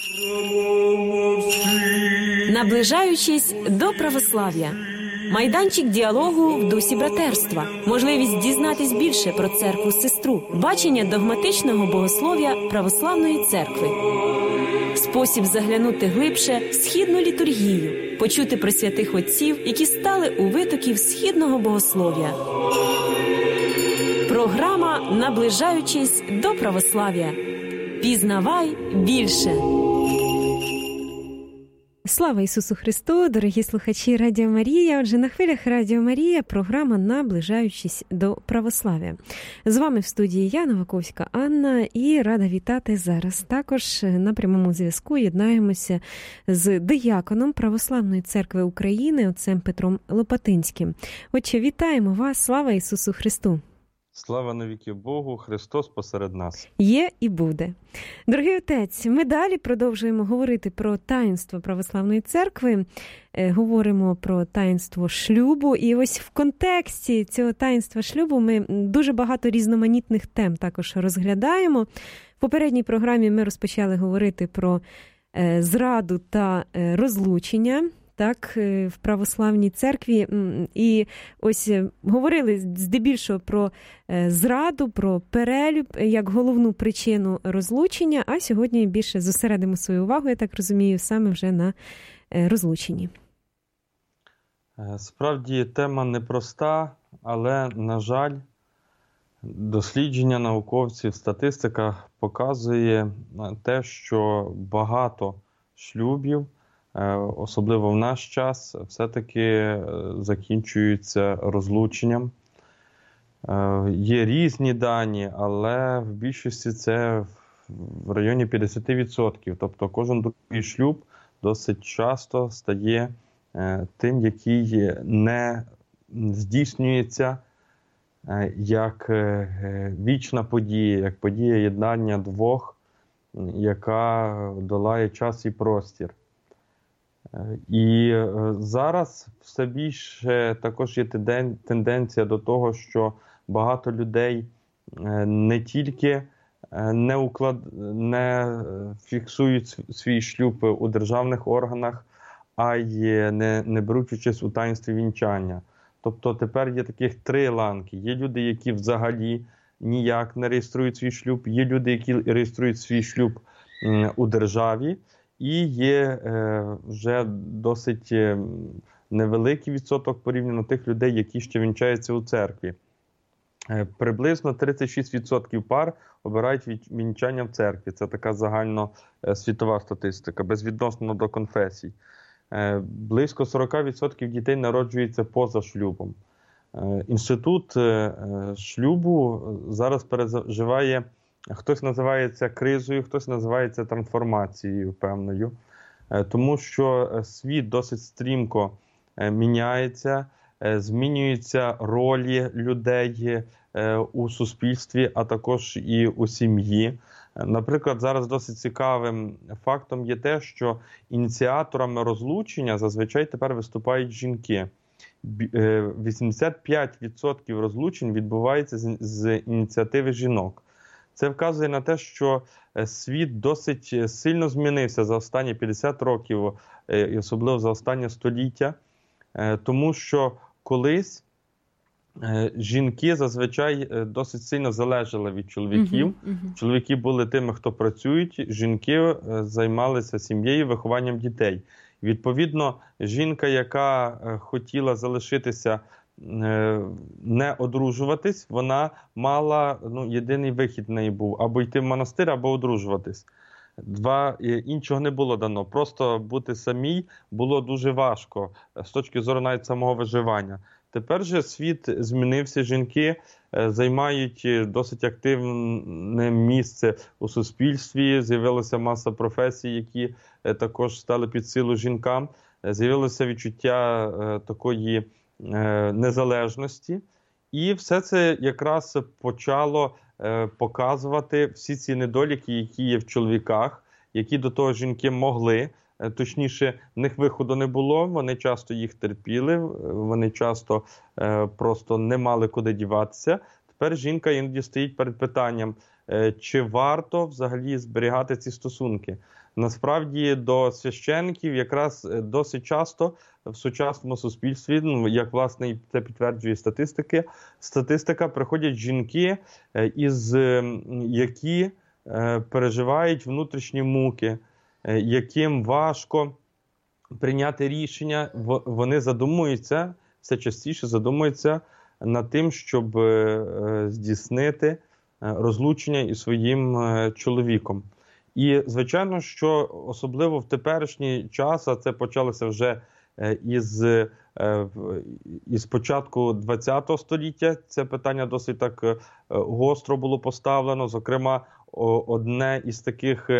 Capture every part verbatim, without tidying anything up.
Наближаючись до православ'я. Майданчик діалогу в дусі братерства. Можливість дізнатись більше про церкву-сестру. Бачення догматичного богослов'я православної церкви. Спосіб заглянути глибше в східну літургію. Почути про святих отців, які стали у витоків східного богослов'я. Програма «Наближаючись до православ'я». Пізнавай більше. Слава Ісусу Христу, дорогі слухачі Радіо Марія. Отже, на хвилях Радіо Марія програма «Наближаючись до православ'я». З вами в студії я, Новаковська Анна, і рада вітати зараз. Також на прямому зв'язку єднаємося з дияконом Православної церкви України, отцем Петром Лопатинським. Отче, вітаємо вас, слава Ісусу Христу! Слава навіки Богу, Христос посеред нас. Є і буде. Дорогий отець, ми далі продовжуємо говорити про таїнство Православної церкви, е, говоримо про таїнство шлюбу, і ось в контексті цього таїнства шлюбу ми дуже багато різноманітних тем також розглядаємо. В попередній програмі ми розпочали говорити про е, зраду та е, розлучення, так, в православній церкві. І ось говорили здебільшого про зраду, про перелюб як головну причину розлучення, а сьогодні більше зосередимо свою увагу, я так розумію, саме вже на розлученні. Справді, тема непроста, але, на жаль, дослідження науковців, статистика показує те, що багато шлюбів, особливо в наш час, все-таки закінчуються розлученням. Є різні дані, але в більшості це в районі п'ятдесят відсотків. Тобто кожен другий шлюб досить часто стає тим, який не здійснюється як вічна подія, як подія єднання двох, яка долає час і простір. І зараз все більше також є тенденція до того, що багато людей не тільки не, уклад... не фіксують свій шлюб у державних органах, а й не, не беруть участь у таїнстві вінчання. Тобто тепер є таких три ланки. Є люди, які взагалі ніяк не реєструють свій шлюб, є люди, які реєструють свій шлюб у державі, і є е, вже досить е, невеликий відсоток порівняно тих людей, які ще вінчаються у церкві. Е, приблизно тридцять шість відсотків пар обирають вінчання в церкві. Це така загальносвітова статистика, безвідносно до конфесій. Е, близько сорок відсотків дітей народжується поза шлюбом. Е, інститут е, шлюбу зараз переживає, хтось називає це кризою, хтось називає це трансформацією певною. Тому що світ досить стрімко міняється, змінюються ролі людей у суспільстві, а також і у сім'ї. Наприклад, зараз досить цікавим фактом є те, що ініціаторами розлучення зазвичай тепер виступають жінки. вісімдесят п'ять відсотків розлучень відбувається з ініціативи жінок. Це вказує на те, що світ досить сильно змінився за останні п'ятдесят років, і особливо за останнє століття, тому що колись жінки зазвичай досить сильно залежали від чоловіків. Uh-huh, uh-huh. Чоловіки були тими, хто працюють, жінки займалися сім'єю, вихованням дітей. Відповідно, жінка, яка хотіла залишитися, не одружуватись, вона мала, ну, єдиний вихід в неї був: або йти в монастир, або одружуватись. Два, іншого не було дано. Просто бути самій було дуже важко з точки зору навіть самого виживання. Тепер же світ змінився, жінки займають досить активне місце у суспільстві, з'явилася маса професій, які також стали під силу жінкам, з'явилося відчуття такої незалежності. І все це якраз почало показувати всі ці недоліки, які є в чоловіках, які до того жінки могли. Точніше, в них виходу не було, вони часто їх терпіли, вони часто е, просто не мали куди діватися. Тепер жінка іноді стоїть перед питанням, е, чи варто взагалі зберігати ці стосунки. Насправді до священиків якраз досить часто в сучасному суспільстві, ну, як власне це підтверджує статистики, статистика, приходять жінки, із, які переживають внутрішні муки, яким важко прийняти рішення, вони задумуються, все частіше задумуються над тим, щоб здійснити розлучення із своїм чоловіком. І, звичайно, що особливо в теперішній час, а це почалося вже із, із початку ХХ століття, це питання досить так гостро було поставлено. Зокрема, одне із таких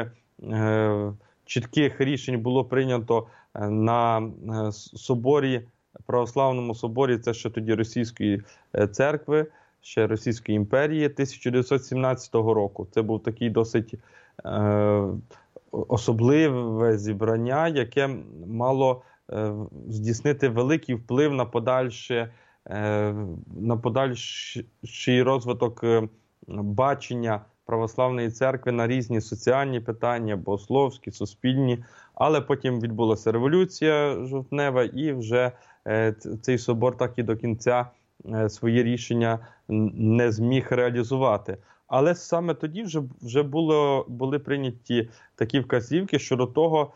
чітких рішень було прийнято на соборі, православному соборі, це ще тоді Російської церкви, ще Російської імперії, тисяча дев'ятсот сімнадцятого року. Це був такий досить е, особливе зібрання, яке мало е, здійснити великий вплив на подальше, е, на подальший розвиток е, бачення православної церкви на різні соціальні питання, богословські, суспільні. Але потім відбулася революція жовтнева, і вже е, цей собор так і до кінця свої рішення не зміг реалізувати. Але саме тоді вже, вже було, були прийняті такі вказівки щодо того,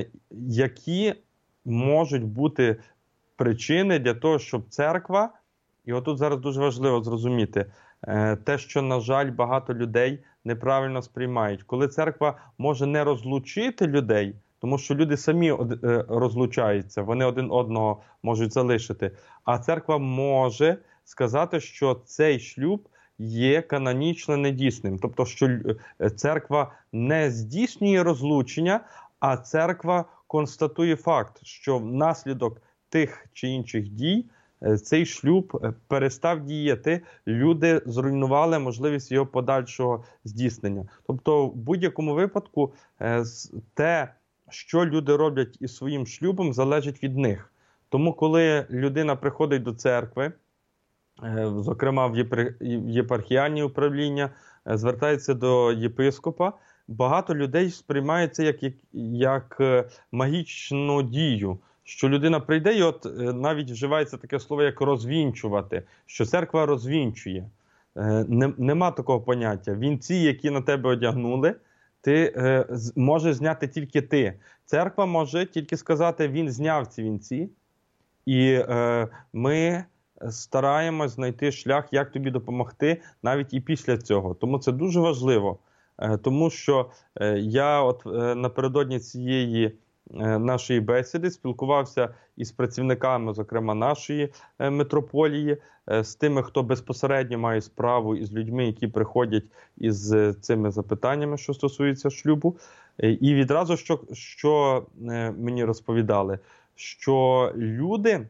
які можуть бути причини для того, щоб церква, і отут зараз дуже важливо зрозуміти, те, що, на жаль, багато людей неправильно сприймають. Коли церква може не розлучити людей, тому що люди самі розлучаються, вони один одного можуть залишити. А церква може сказати, що цей шлюб є канонічно недійсним. Тобто, що церква не здійснює розлучення, а церква констатує факт, що внаслідок тих чи інших дій цей шлюб перестав діяти, люди зруйнували можливість його подальшого здійснення. Тобто, в будь-якому випадку те, що люди роблять із своїм шлюбом, залежить від них. Тому, коли людина приходить до церкви, зокрема в єпархіальні управління, звертається до єпископа, багато людей сприймають це як, як, як магічну дію. Що людина прийде, і от навіть вживається таке слово, як розвінчувати, що церква розвінчує. Нема такого поняття. Вінці, які на тебе одягнули, ти е, можеш зняти тільки ти. Церква може тільки сказати, він зняв ці вінці, і е, ми стараємось знайти шлях, як тобі допомогти навіть і після цього. Тому це дуже важливо, е, тому що е, я от е, напередодні цієї е, нашої бесіди спілкувався із працівниками, зокрема нашої е, митрополії, е, з тими, хто безпосередньо має справу із людьми, які приходять із е, цими запитаннями, що стосується шлюбу. Е, і відразу, що, що е, мені розповідали, що люди е,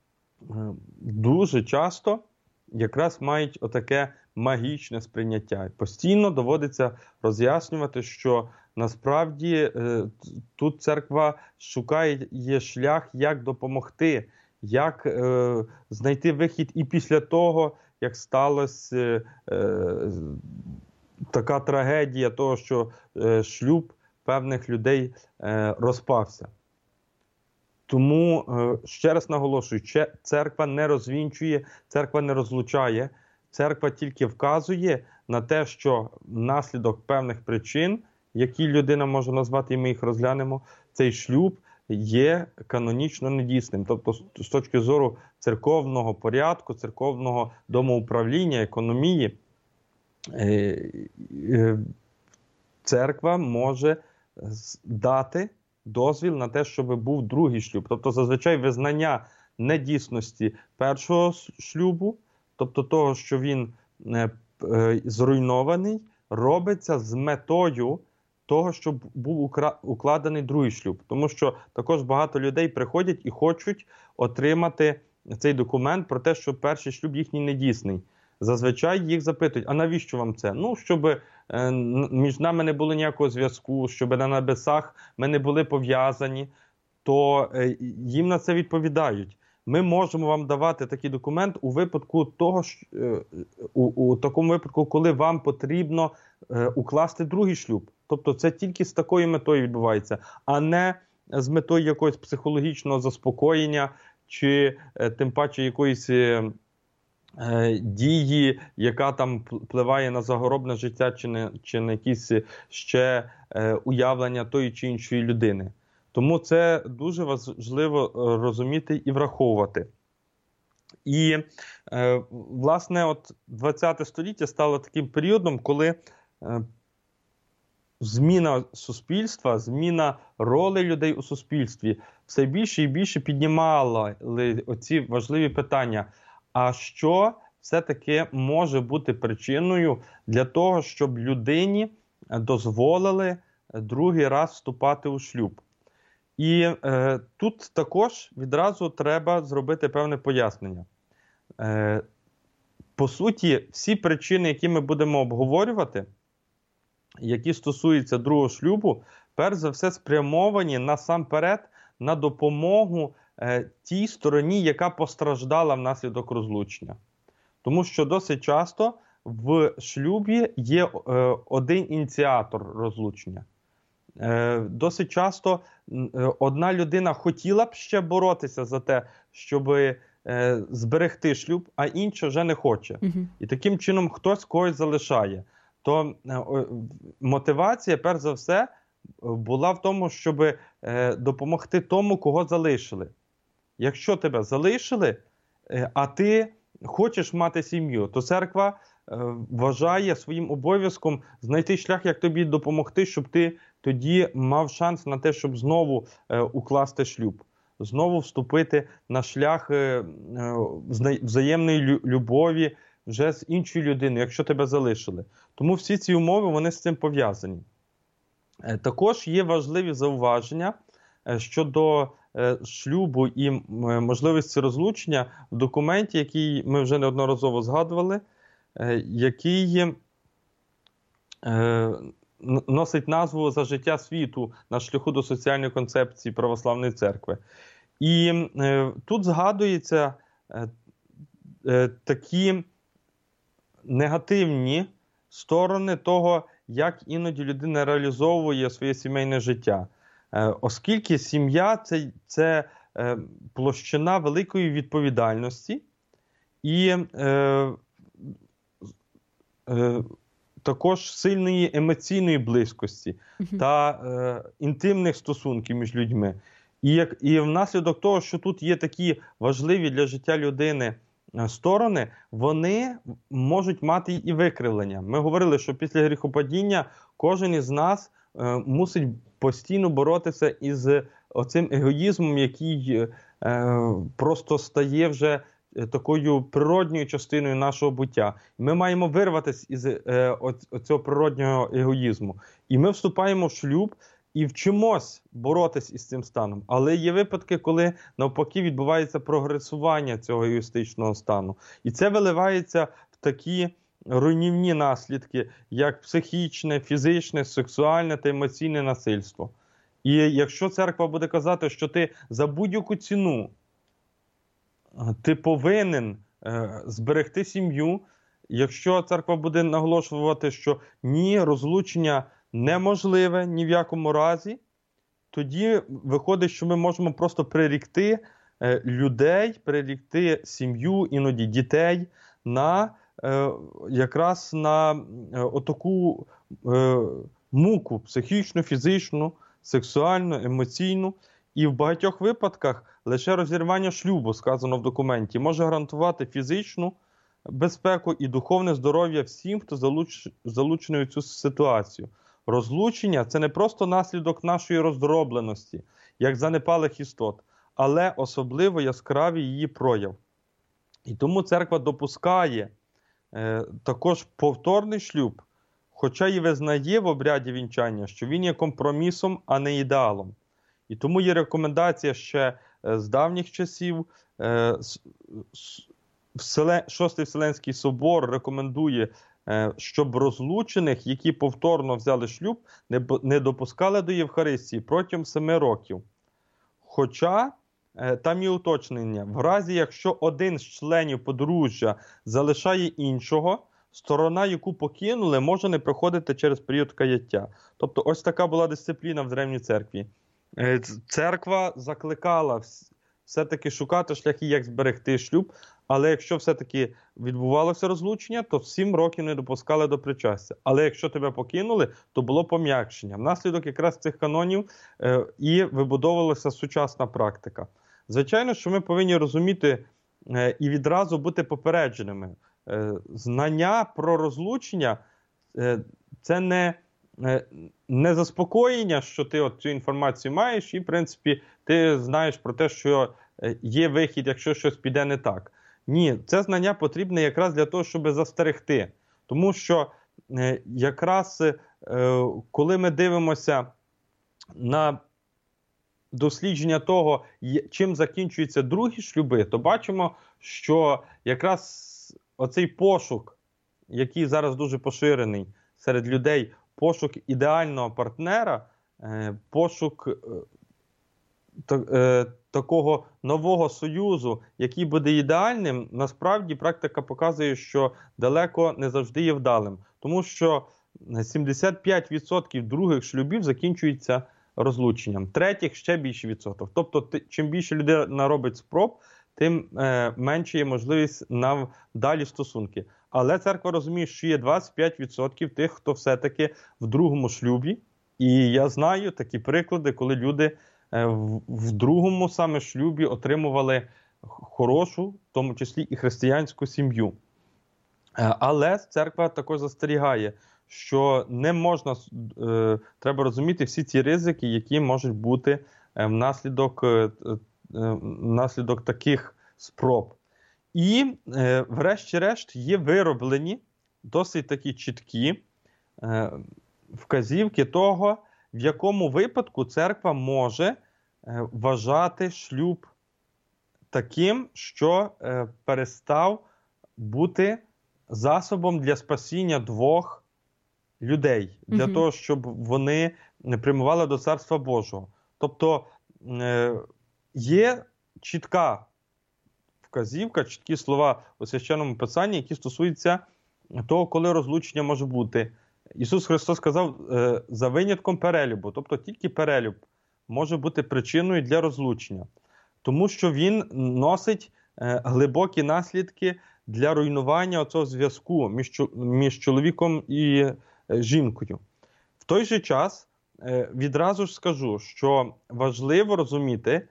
дуже часто якраз мають отаке магічне сприйняття. Постійно доводиться роз'яснювати, що насправді е, тут церква шукає є шлях, як допомогти, як е, знайти вихід і після того, як сталася е, така трагедія того, що е, шлюб певних людей е, розпався. Тому, е, ще раз наголошую, церква не розвінчує, церква не розлучає, церква тільки вказує на те, що внаслідок певних причин, які людина може назвати, і ми їх розглянемо, цей шлюб є канонічно недійсним. Тобто, з точки зору церковного порядку, церковного домоуправління, економії, церква може дати дозвіл на те, щоб був другий шлюб. Тобто, зазвичай визнання недійсності першого шлюбу, тобто того, що він зруйнований, робиться з метою того, щоб був укладений другий шлюб. Тому що також багато людей приходять і хочуть отримати цей документ про те, що перший шлюб їхній недійсний. Зазвичай їх запитують, а навіщо вам це? Ну, щоб е, між нами не було ніякого зв'язку, щоб на небесах ми не були пов'язані, то е, їм на це відповідають. ми можемо вам давати такий документ у випадку того, що, у, у такому випадку, коли вам потрібно е, укласти другий шлюб. Тобто це тільки з такою метою відбувається, а не з метою якогось психологічного заспокоєння чи е, тим паче якоїсь е, дії, яка там впливає на загробне життя чи на, чи на якісь ще е, уявлення тої чи іншої людини. Тому це дуже важливо розуміти і враховувати. І, е, власне, от ХХ століття стало таким періодом, коли е, зміна суспільства, зміна ролі людей у суспільстві все більше і більше піднімала оці важливі питання. А що все-таки може бути причиною для того, щоб людині дозволили другий раз вступати у шлюб? І е, тут також відразу треба зробити певне пояснення. Е, по суті, всі причини, які ми будемо обговорювати, які стосуються другого шлюбу, перш за все спрямовані насамперед на допомогу е, тій стороні, яка постраждала внаслідок розлучення. Тому що досить часто в шлюбі є е, один ініціатор розлучення. Е, досить часто е, одна людина хотіла б ще боротися за те, щоб е, зберегти шлюб, а інша вже не хоче. Угу. І таким чином хтось когось залишає. То е, мотивація, перш за все, була в тому, щоб е, допомогти тому, кого залишили. Якщо тебе залишили, е, а ти хочеш мати сім'ю, то церква е, вважає своїм обов'язком знайти шлях, як тобі допомогти, щоб ти тоді мав шанс на те, щоб знову е, укласти шлюб, знову вступити на шлях е, е, взаємної любові вже з іншою людиною, якщо тебе залишили. Тому всі ці умови, вони з цим пов'язані. Е, також є важливі зауваження е, щодо е, шлюбу і е, можливості розлучення в документі, який ми вже неодноразово згадували, е, який е, носить назву «За життя світу на шляху до соціальної концепції православної церкви». І е, тут згадуються е, е, такі негативні сторони того, як іноді людина реалізовує своє сімейне життя. Е, оскільки сім'я – це, це е, площина великої відповідальності і е, е, також сильної емоційної близькості uh-huh. та е, інтимних стосунків між людьми. І, як, і внаслідок того, що тут є такі важливі для життя людини сторони, вони можуть мати і викривлення. Ми говорили, що після гріхопадіння кожен із нас е, мусить постійно боротися із оцим егоїзмом, який е, просто стає вже такою природньою частиною нашого буття. Ми маємо вирватися із е, цього природнього егоїзму. І ми вступаємо в шлюб і вчимось боротися із цим станом. Але є випадки, коли навпаки відбувається прогресування цього егоїстичного стану. І це виливається в такі руйнівні наслідки, як психічне, фізичне, сексуальне та емоційне насильство. І якщо церква буде казати, що ти за будь-яку ціну ти повинен е, зберегти сім'ю, якщо церква буде наголошувати, що ні, розлучення неможливе ні в якому разі, тоді виходить, що ми можемо просто прирікти е, людей, прирікти сім'ю, іноді дітей, на е, якраз на е, отаку е, муку психічну, фізичну, сексуальну, емоційну. І в багатьох випадках лише розірвання шлюбу, сказано в документі, може гарантувати фізичну безпеку і духовне здоров'я всім, хто залуч... залучений у цю ситуацію. Розлучення – це не просто наслідок нашої роздробленості, як занепалих істот, але особливо яскравий її прояв. І тому церква допускає е, також повторний шлюб, хоча і визнає в обряді вінчання, що він є компромісом, а не ідеалом. І тому є рекомендація ще з давніх часів. Шостий Вселенський собор рекомендує, щоб розлучених, які повторно взяли шлюб, не допускали до Євхаристії протягом семи років. Хоча там є уточнення. В разі, якщо один з членів подружжя залишає іншого, сторона, яку покинули, може не проходити через період каяття. Тобто ось така була дисципліна в Древній церкві. Церква закликала все-таки шукати шляхи, як зберегти шлюб, але якщо все-таки відбувалося розлучення, то в сім років не допускали до причастя. Але якщо тебе покинули, то було пом'якшення. Внаслідок якраз цих канонів е, і вибудовувалася сучасна практика. Звичайно, що ми повинні розуміти е, і відразу бути попередженими. Е, знання про розлучення е, – це не, е, не заспокоєння, що ти от цю інформацію маєш і, в принципі, ти знаєш про те, що є вихід, якщо щось піде не так. Ні, це знання потрібне якраз для того, щоб застерегти. Тому що е, якраз е, коли ми дивимося на дослідження того, чим закінчуються другі шлюби, то бачимо, що якраз оцей пошук, який зараз дуже поширений серед людей, пошук ідеального партнера, е, пошук е, такого нового союзу, який буде ідеальним, насправді практика показує, що далеко не завжди є вдалим. Тому що сімдесят п'ять відсотків других шлюбів закінчується розлученням, третіх ще більший відсоток. Тобто, ти, чим більше людина робить спроб, тим е, менше є можливість на вдалі стосунки. Але церква розуміє, що є двадцять п'ять відсотків тих, хто все-таки в другому шлюбі. І я знаю такі приклади, коли люди в другому саме шлюбі отримували хорошу, в тому числі і християнську сім'ю. Але церква також застерігає, що не можна, е, треба розуміти всі ці ризики, які можуть бути внаслідок, е, внаслідок таких спроб. І, е, врешті-решт, є вироблені досить такі чіткі е, вказівки того, в якому випадку церква може е, вважати шлюб таким, що е, перестав бути засобом для спасіння двох людей, для угу. того, щоб вони прямували до Царства Божого. Тобто е, є чітка вказівка, чіткі слова у Священному Писанні, які стосуються того, коли розлучення може бути. Ісус Христос сказав, е, за винятком перелюбу, тобто тільки перелюб може бути причиною для розлучення, тому що він носить е, глибокі наслідки для руйнування цього зв'язку між, між чоловіком і е, жінкою. В той же час е, відразу ж скажу, що важливо розуміти,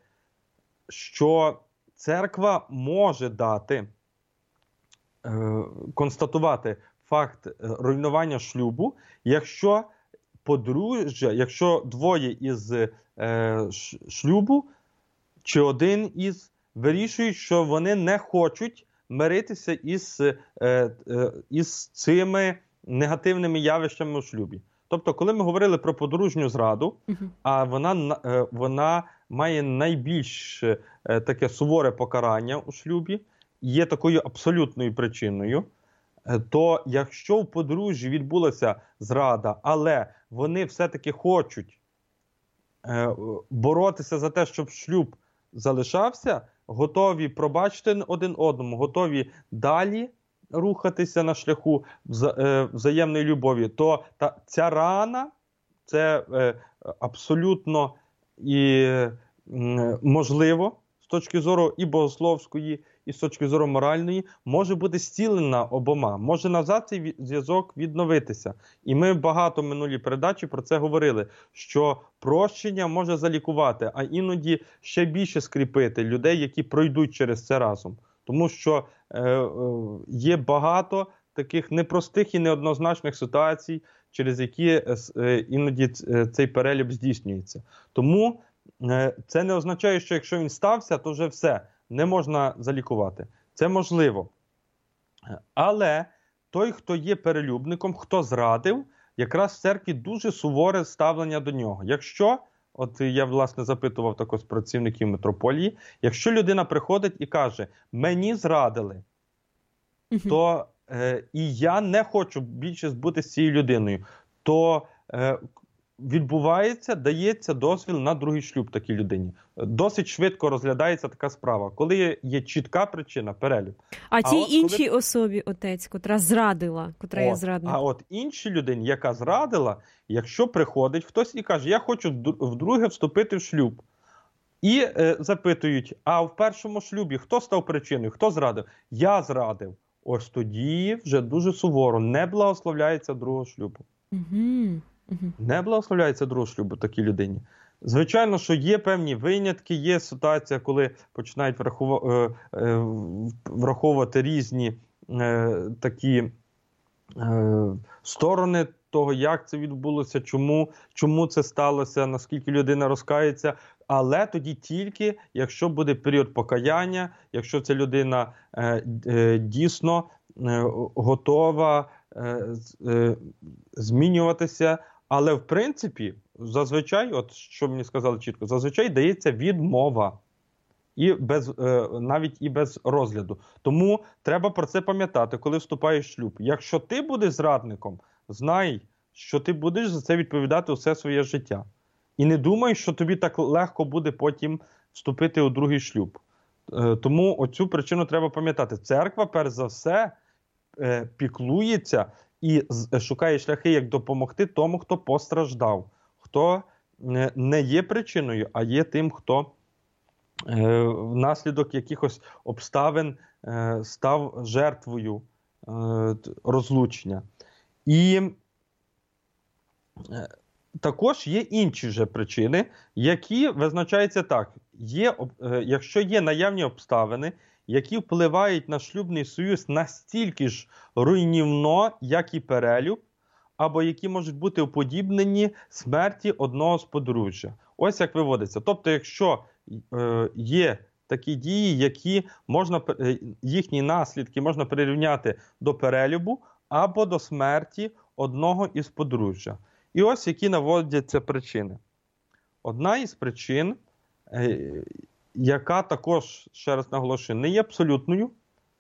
що церква може дати, е, констатувати факт руйнування шлюбу, якщо подружжя, якщо двоє із е, шлюбу, чи один із, вирішують, що вони не хочуть миритися із, е, е, із цими негативними явищами у шлюбі. Тобто, коли ми говорили про подружню зраду, uh-huh. а вона, е, вона має найбільш е, таке суворе покарання у шлюбі, є такою абсолютною причиною, то якщо в подружжі відбулася зрада, але вони все-таки хочуть е, боротися за те, щоб шлюб залишався, готові пробачити один одному, готові далі рухатися на шляху вза, е, взаємної любові, то та, ця рана, це е, абсолютно і е, можливо з точки зору і богословської, і з точки зору моральної, може бути зцілена обома, може назад цей зв'язок відновитися. І ми багато в минулій передачі про це говорили, що прощення може залікувати, а іноді ще більше скріпити людей, які пройдуть через це разом. Тому що е, е, є багато таких непростих і неоднозначних ситуацій, через які е, іноді цей перелюб здійснюється. Тому е, це не означає, що якщо він стався, то вже все. Не можна залікувати. Це можливо. Але той, хто є перелюбником, хто зрадив, якраз в церкві дуже суворе ставлення до нього. Якщо, от я, власне, запитував також працівників митрополії, якщо людина приходить і каже, мені зрадили, угу. то е, і я не хочу більше бути з цією людиною, то е, відбувається, дається дозвіл на другий шлюб такій людині. Досить швидко розглядається така справа, коли є чітка причина, перелюб. А тій от іншій коли... особі, отець, котра зрадила, котра от, є зрадником. А от іншій людині, яка зрадила, якщо приходить хтось і каже, я хочу вдруге вступити в шлюб, і е, запитують, а в першому шлюбі хто став причиною, хто зрадив? Я зрадив. Ось тоді вже дуже суворо не благословляється другого шлюбу. Угу. Угу. Не благословляється другого шлюбу такій людині. Звичайно, що є певні винятки, є ситуація, коли починають враховувати різні е, такі е, сторони того, як це відбулося, чому, чому це сталося, наскільки людина розкається. Але тоді тільки, якщо буде період покаяння, якщо ця людина е, е, дійсно е, готова е, е, змінюватися. Але в принципі, зазвичай, от що мені сказали чітко, зазвичай дається відмова. І без, е, навіть і без розгляду. Тому треба про це пам'ятати, коли вступаєш в шлюб. Якщо ти будеш зрадником, знай, що ти будеш за це відповідати усе своє життя. І не думай, що тобі так легко буде потім вступити у другий шлюб. Е, тому оцю причину треба пам'ятати. Церква, перш за все, е, піклується і шукає шляхи, як допомогти тому, хто постраждав. Хто не є причиною, а є тим, хто е, внаслідок якихось обставин е, став жертвою е, розлучення. І е, також є інші же причини, які визначаються так. Є, е, якщо є наявні обставини, які впливають на шлюбний союз настільки ж руйнівно, як і перелюб, або які можуть бути уподібнені смерті одного з подружжя. Ось як виводиться. Тобто, якщо е, є такі дії, які можна, е, їхні наслідки можна прирівняти до перелюбу або до смерті одного із подружжя. І ось які наводяться причини. Одна із причин, е, яка також, ще раз наголошую, не є абсолютною,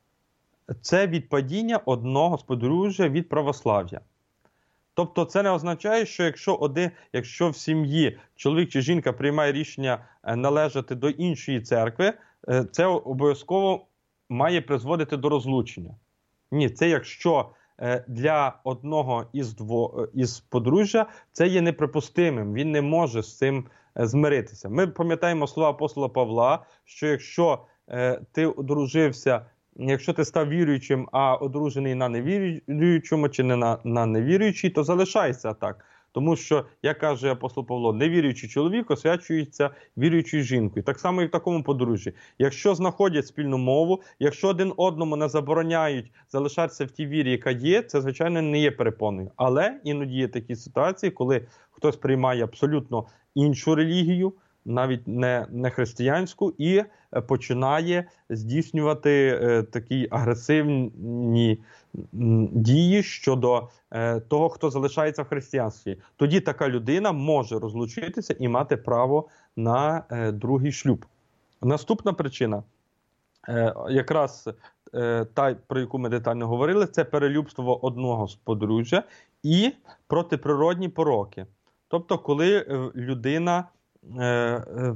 це відпадіння одного з подружжя від православ'я. Тобто це не означає, що якщо, один, якщо в сім'ї чоловік чи жінка приймає рішення належати до іншої церкви, це обов'язково має призводити до розлучення. Ні, це якщо для одного із, дво, із подружжя це є неприпустимим, він не може з цим змиритися. Ми пам'ятаємо слова апостола Павла, що якщо е, ти одружився, якщо ти став віруючим, а одружений на невіруючому чи не на, на невіруючий, то залишайся так. Тому що, як каже апостол Павло, невіруючий чоловік освячується віруючою жінкою. Так само і в такому подружжі. Якщо знаходять спільну мову, якщо один одному не забороняють залишатися в тій вірі, яка є, це, звичайно, не є перепоною. Але іноді є такі ситуації, коли хтось приймає абсолютно іншу релігію, навіть не, не християнську, і починає здійснювати е, такі агресивні м, дії щодо е, того, хто залишається в християнстві. Тоді така людина може розлучитися і мати право на е, другий шлюб. Наступна причина, е, якраз е, та, про яку ми детально говорили, це перелюбство одного з подружжя і протиприродні пороки. Тобто, коли е, людина е, е,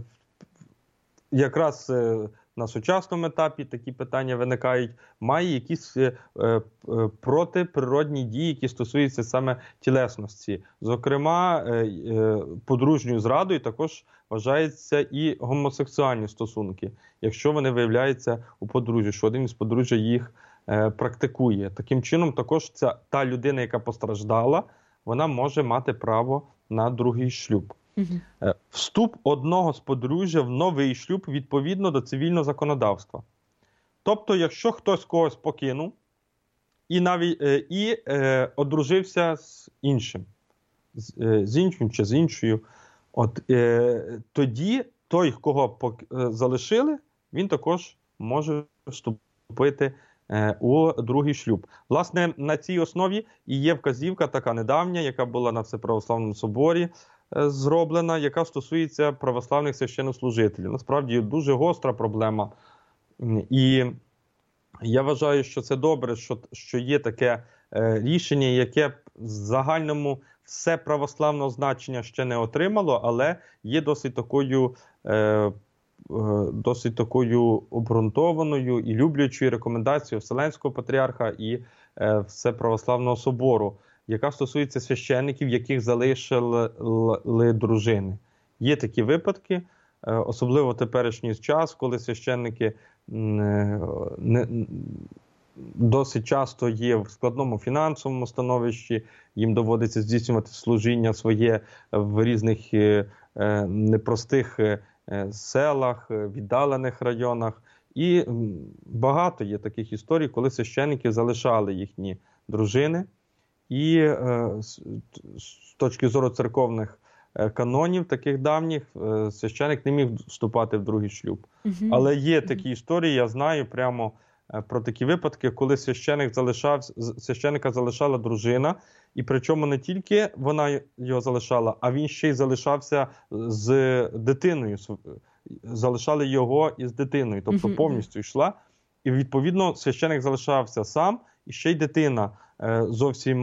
якраз е, на сучасному етапі такі питання виникають, має якісь е, е, протиприродні дії, які стосуються саме тілесності. Зокрема, е, е, подружньою зрадою також вважаються і гомосексуальні стосунки, якщо вони виявляються у подружжі, що один із подружжя їх е, практикує. Таким чином, також ця, та людина, яка постраждала, вона може мати право на другий шлюб. Угу. Вступ одного з подружжя в новий шлюб відповідно до цивільного законодавства. Тобто, якщо хтось когось покинув і, навіть, е, і е, одружився з іншим, з, е, з іншим чи з іншою, от, е, тоді той, кого пок... залишили, він також може вступити е, у другий шлюб. Власне, на цій основі і є вказівка така недавня, яка була на Всеправославному соборі зроблена, яка стосується православних священнослужителів. Насправді, дуже гостра проблема. І я вважаю, що це добре, що, що є таке е, рішення, яке в загальному в все православного значення ще не отримало, але є досить такою, е, досить такою обґрунтованою і люблячою рекомендацією Вселенського Патріарха і е, Всеправославного Собору, яка стосується священників, яких залишили дружини. Є такі випадки, особливо в теперішній час, коли священники не, досить часто є в складному фінансовому становищі, їм доводиться здійснювати служіння своє в різних непростих селах, віддалених районах. І багато є таких історій, коли священники залишали їхні дружини. І е, з точки зору церковних канонів, таких давніх, е, священик не міг вступати в другий шлюб. Угу. Але є такі історії, я знаю прямо е, про такі випадки, коли священик залишав, священика залишала дружина, і причому не тільки вона його залишала, а він ще й залишався з дитиною, залишали його із дитиною, тобто угу. повністю йшла. І відповідно священик залишався сам, і ще й дитина зовсім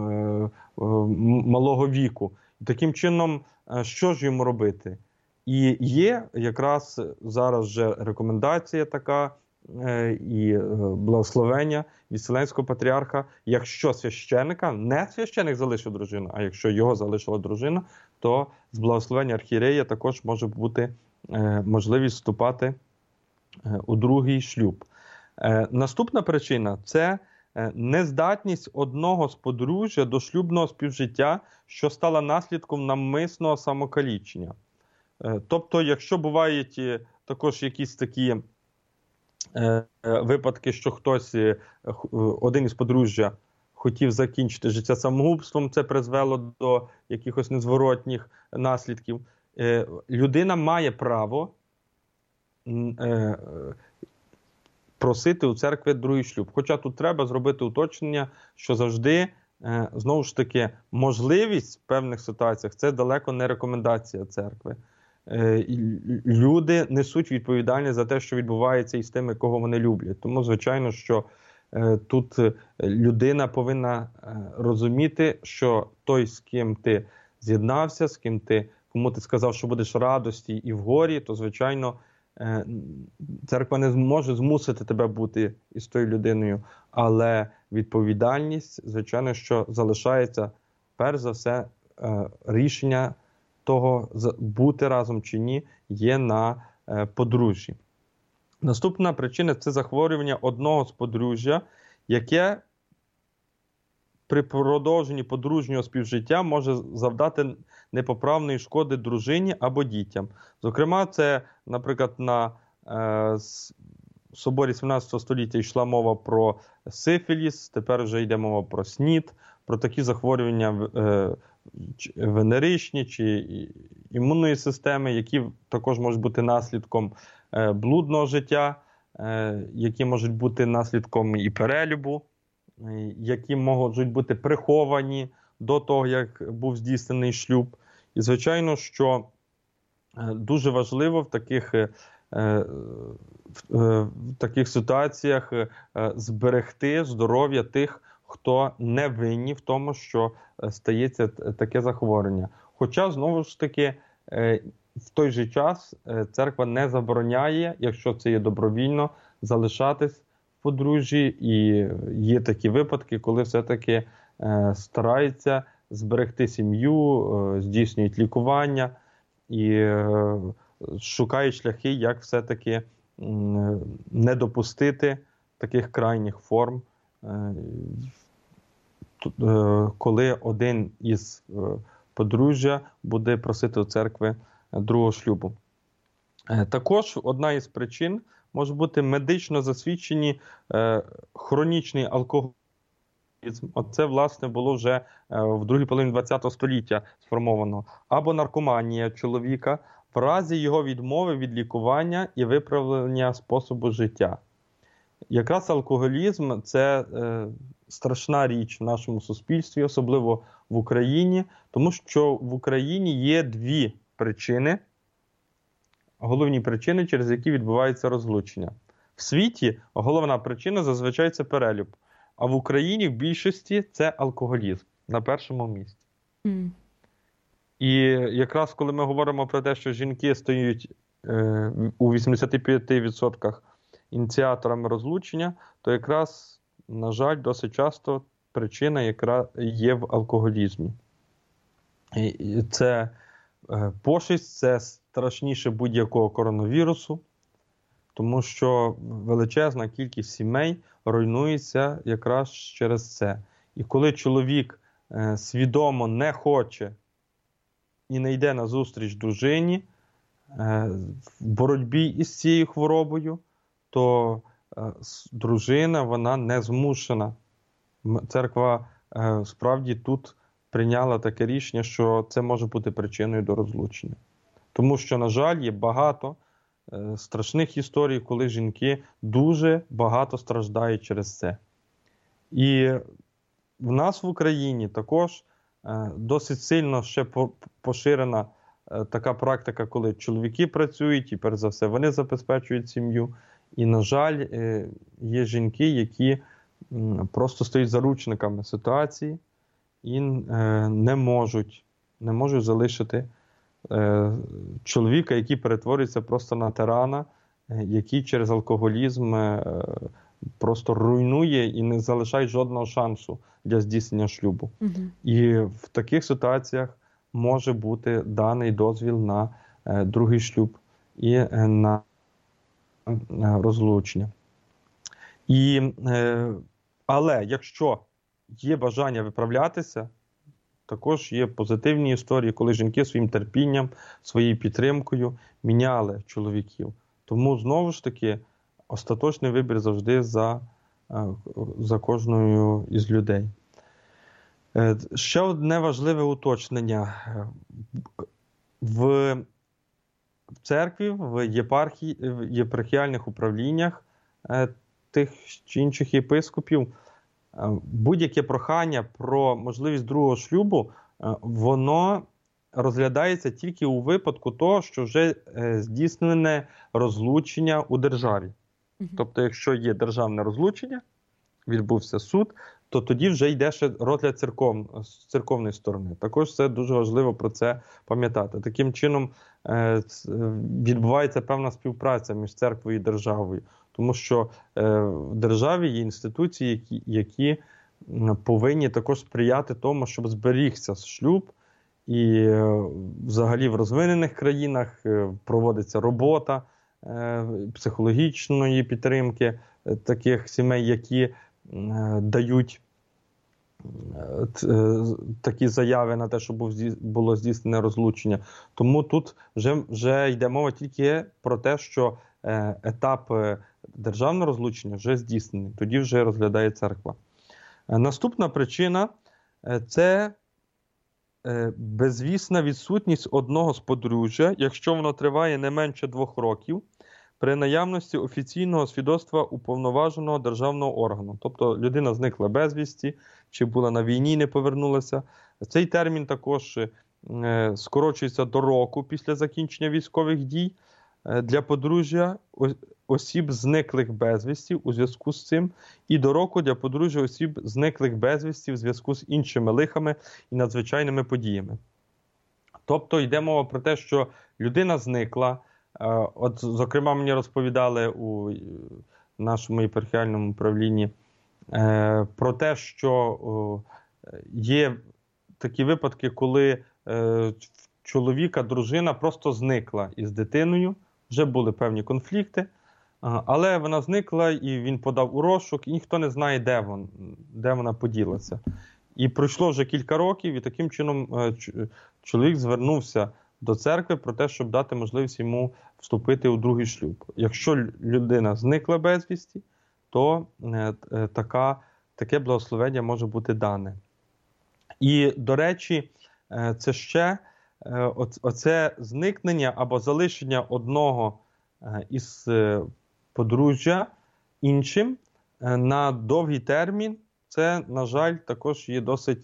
малого віку. І таким чином, що ж йому робити? І є якраз зараз вже рекомендація така і благословення від Вселенського Патріарха, якщо священика, не священик залишив дружину, а якщо його залишила дружина, то з благословення архієрея також може бути можливість вступати у другий шлюб. Наступна причина – це нездатність одного з подружжя до шлюбного співжиття, що стала наслідком навмисного самокалічення. Тобто, якщо бувають також якісь такі випадки, що хтось, один із подружжя, хотів закінчити життя самогубством, це призвело до якихось незворотніх наслідків, людина має право просити у церкви другий шлюб. Хоча тут треба зробити уточнення, що завжди, знову ж таки, можливість в певних ситуаціях – це далеко не рекомендація церкви. Люди несуть відповідальність за те, що відбувається із тими, кого вони люблять. Тому, звичайно, що тут людина повинна розуміти, що той, з ким ти з'єднався, з ким ти, кому ти сказав, що будеш в радості і в горі, то, звичайно, церква не зможе змусити тебе бути із тою людиною, але відповідальність, звичайно, що залишається, перш за все, рішення того, бути разом чи ні, є на подружжі. Наступна причина – це захворювання одного з подружжя, яке при продовженні подружнього співжиття може завдати непоправної шкоди дружині або дітям. Зокрема, це, наприклад, на е, соборі сімнадцятого століття йшла мова про сифіліс, тепер вже йде мова про снід, про такі захворювання е, венеричні чи імунної системи, які також можуть бути наслідком е, блудного життя, е, які можуть бути наслідком і перелюбу, які можуть бути приховані до того, як був здійснений шлюб. І, звичайно, що дуже важливо в таких, в таких ситуаціях зберегти здоров'я тих, хто не винні в тому, що стається таке захворювання. Хоча, знову ж таки, в той же час церква не забороняє, якщо це є добровільно, залишатись подружжі, і є такі випадки, коли все-таки е, стараються зберегти сім'ю, е, здійснюють лікування і е, шукають шляхи, як все-таки е, не допустити таких крайніх форм, е, е, коли один із е, подружжя буде просити у церкви другого шлюбу. Е, також одна із причин може бути медично засвідчені е, хронічний алкоголізм. Оце, власне, було вже е, в другій половині ХХ століття сформовано. Або наркоманія чоловіка в разі його відмови від лікування і виправлення способу життя. Якраз алкоголізм – це е, страшна річ в нашому суспільстві, особливо в Україні, тому що в Україні є дві причини, головні причини, через які відбувається розлучення. В світі головна причина зазвичай це перелюб, а в Україні в більшості це алкоголізм на першому місці. Mm. І якраз коли ми говоримо про те, що жінки стають е, у вісімдесят п'ять відсотків ініціаторами розлучення, то якраз, на жаль, досить часто причина якраз є в алкоголізмі. І це е, пошесть, це страшніше будь-якого коронавірусу, тому що величезна кількість сімей руйнується якраз через це. І коли чоловік е, свідомо не хоче і не йде на зустріч дружині е, в боротьбі із цією хворобою, то е, дружина, вона не змушена. Церква е, справді тут прийняла таке рішення, що це може бути причиною до розлучення. Тому що, на жаль, є багато е, страшних історій, коли жінки дуже багато страждають через це. І в нас в Україні також е, досить сильно ще по, поширена е, така практика, коли чоловіки працюють і, перш за все, вони забезпечують сім'ю. І, на жаль, е, є жінки, які м, просто стають заручниками ситуації і е, не можуть, не можуть залишити е, чоловіка, який перетворюється просто на тирана, е, який через алкоголізм е, просто руйнує і не залишає жодного шансу для здійснення шлюбу. Угу. І в таких ситуаціях може бути даний дозвіл на е, другий шлюб і е, на е, розлучення. І, е, але якщо є бажання виправлятися, також є позитивні історії, коли жінки своїм терпінням, своєю підтримкою міняли чоловіків. Тому, знову ж таки, остаточний вибір завжди за, за кожною із людей. Ще одне важливе уточнення. В церкві, в єпархії, в єпархіальних управліннях тих чи інших єпископів будь-яке прохання про можливість другого шлюбу, воно розглядається тільки у випадку того, що вже здійснене розлучення у державі. Uh-huh. Тобто, якщо є державне розлучення, відбувся суд, то тоді вже йде ще розгляд церков, з церковної сторони. Також це дуже важливо про це пам'ятати. Таким чином відбувається певна співпраця між церквою і державою. Тому що е, в державі є інституції, які, які повинні також сприяти тому, щоб зберігся шлюб. І е, взагалі в розвинених країнах е, проводиться робота е, психологічної підтримки е, таких сімей, які е, дають е, такі заяви на те, щоб було здійснене розлучення. Тому тут вже, вже йде мова тільки про те, що е, етап е, державне розлучення вже здійснене, тоді вже розглядає церква. Наступна причина – це безвісна відсутність одного з подружжя, якщо воно триває не менше двох років, при наявності офіційного свідоцтва уповноваженого державного органу. Тобто людина зникла безвісті, чи була на війні і не повернулася. Цей термін також скорочується до року після закінчення військових дій для подружжя осіб, зниклих безвісті у зв'язку з цим, і до року для подружжя осіб, зниклих безвісті в зв'язку з іншими лихами і надзвичайними подіями. Тобто йде мова про те, що людина зникла. От, зокрема, мені розповідали у нашому єпархіальному управлінні про те, що є такі випадки, коли чоловіка, дружина просто зникла із дитиною, вже були певні конфлікти, але вона зникла, і він подав у розшук, і ніхто не знає, де, вон, де вона поділася. І пройшло вже кілька років, і таким чином чоловік звернувся до церкви про те, щоб дати можливість йому вступити у другий шлюб. Якщо людина зникла безвісті, то така, таке благословення може бути дане. І, до речі, це ще оце зникнення або залишення одного із подружжя іншим на довгий термін, це, на жаль, також є досить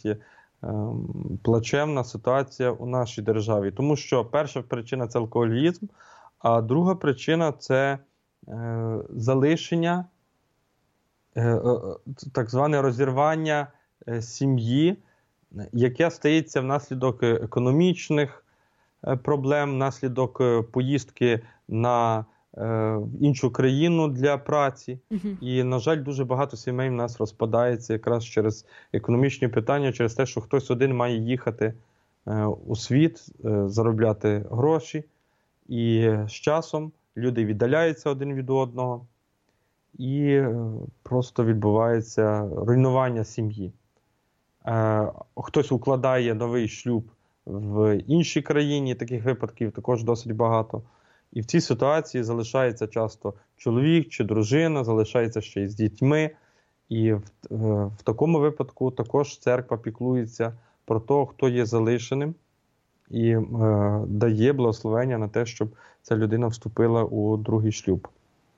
плачевна ситуація у нашій державі. Тому що перша причина – це алкоголізм, а друга причина – це залишення, так зване розірвання сім'ї яке стається внаслідок економічних проблем, внаслідок поїздки на в іншу країну для праці. Uh-huh. І, на жаль, дуже багато сімей в нас розпадається якраз через економічні питання, через те, що хтось один має їхати у світ, заробляти гроші. І з часом люди віддаляються один від одного, і просто відбувається руйнування сім'ї. Хтось укладає новий шлюб в іншій країні, таких випадків також досить багато. І в цій ситуації залишається часто чоловік чи дружина, залишається ще й з дітьми. І в, в такому випадку також церква піклується про того, хто є залишеним, і е, дає благословення на те, щоб ця людина вступила у другий шлюб.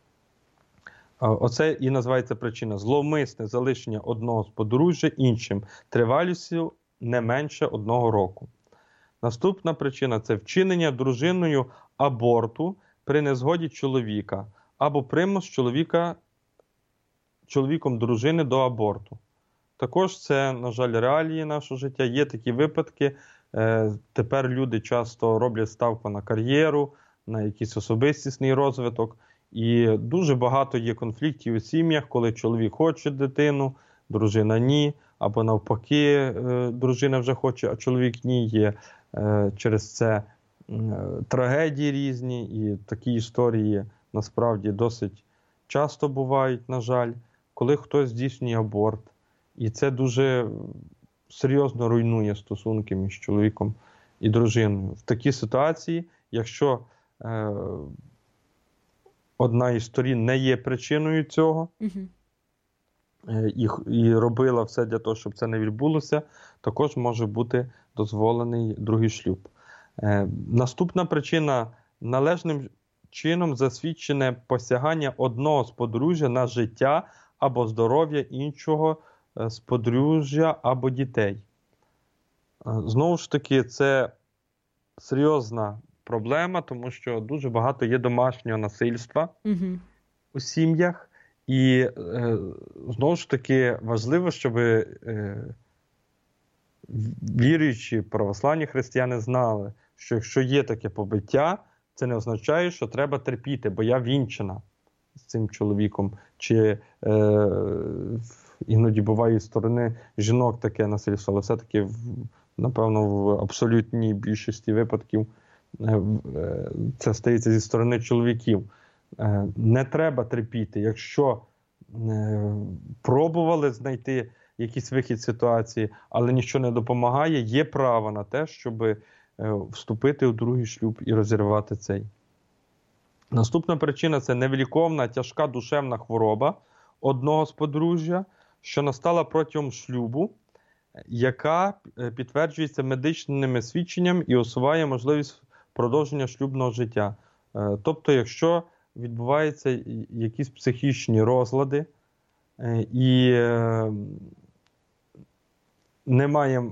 Оце і називається причина: зловмисне залишення одного з подружжя іншим тривалістю не менше одного року. Наступна причина – це вчинення дружиною аборту при незгоді чоловіка або примус чоловіка, чоловіком дружини до аборту. Також це, на жаль, реалії нашого життя. Є такі випадки. Тепер люди часто роблять ставку на кар'єру, на якийсь особистісний розвиток. І дуже багато є конфліктів у сім'ях, коли чоловік хоче дитину, дружина ні, або навпаки, дружина вже хоче, а чоловік ні. Є через це трагедії різні, і такі історії насправді досить часто бувають, на жаль, коли хтось здійснює аборт. І це дуже серйозно руйнує стосунки між чоловіком і дружиною. В такій ситуації, якщо е, одна із сторін не є причиною цього, uh-huh. е, і, і робила все для того, щоб це не відбулося, також може бути дозволений другий шлюб. Е, наступна причина – належним чином засвідчене посягання одного з подружжя на життя або здоров'я іншого з подружжя або дітей. Знову ж таки, це серйозна проблема, тому що дуже багато є домашнього насильства угу. у сім'ях. І е, знову ж таки важливо, щоб е, віруючі православні християни знали, що якщо є таке побиття, це не означає, що треба терпіти, бо я вінчана з цим чоловіком. Чи е, іноді буває з сторони жінок таке насильство, але все-таки, напевно, в абсолютній більшості випадків це стається зі сторони чоловіків. Не треба терпіти. Якщо пробували знайти якийсь вихід з ситуації, але нічого не допомагає, є право на те, щоб вступити у другий шлюб і розірвати цей. Наступна причина – це невиліковна, тяжка душевна хвороба одного з подружжя, що настала протягом шлюбу, яка підтверджується медичними свідченнями і усуває можливість продовження шлюбного життя. Тобто, якщо відбуваються якісь психічні розлади і немає,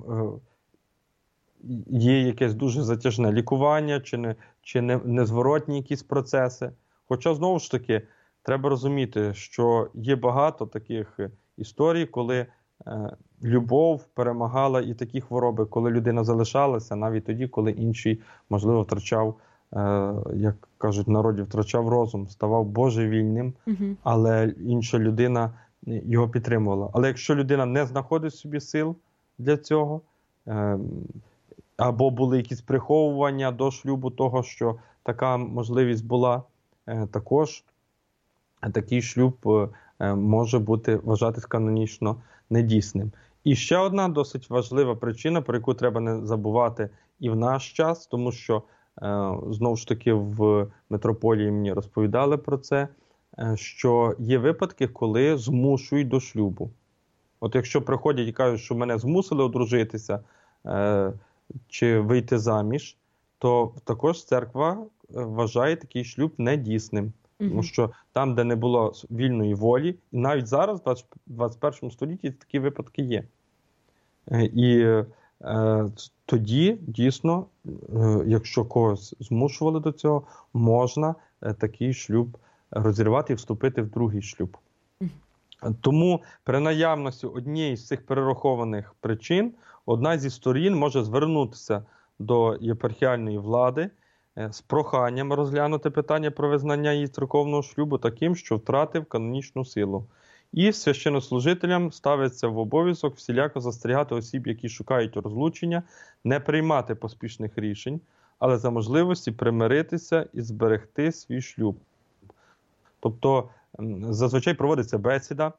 є якесь дуже затяжне лікування чи, не, чи не, незворотні якісь процеси. Хоча, знову ж таки, треба розуміти, що є багато таких історій, коли е, любов перемагала і такі хвороби, коли людина залишалася, навіть тоді, коли інший, можливо, втрачав, е, як кажуть в народі, втрачав розум, ставав божевільним, угу. але інша людина його підтримувала. Але якщо людина не знаходить собі сил для цього, е, або були якісь приховування до шлюбу того, що така можливість була, е, також такий шлюб може бути вважатись канонічно недійсним. І ще одна досить важлива причина, про яку треба не забувати і в наш час, тому що, знову ж таки, в митрополії мені розповідали про це, що є випадки, коли змушують до шлюбу. От якщо приходять і кажуть, що мене змусили одружитися чи вийти заміж, то також церква вважає такий шлюб недійсним. Тому що там, де не було вільної волі, і навіть зараз, в двадцять першому столітті, такі випадки є. І е, тоді, дійсно, е, якщо когось змушували до цього, можна е, такий шлюб розірвати і вступити в другий шлюб. Тому при наявності однієї з цих перерахованих причин одна зі сторін може звернутися до єпархіальної влади з проханням розглянути питання про визнання її церковного шлюбу таким, що втратив канонічну силу. І священнослужителям ставиться в обов'язок всіляко застерігати осіб, які шукають розлучення, не приймати поспішних рішень, але за можливості примиритися і зберегти свій шлюб. Тобто зазвичай проводиться бесіда,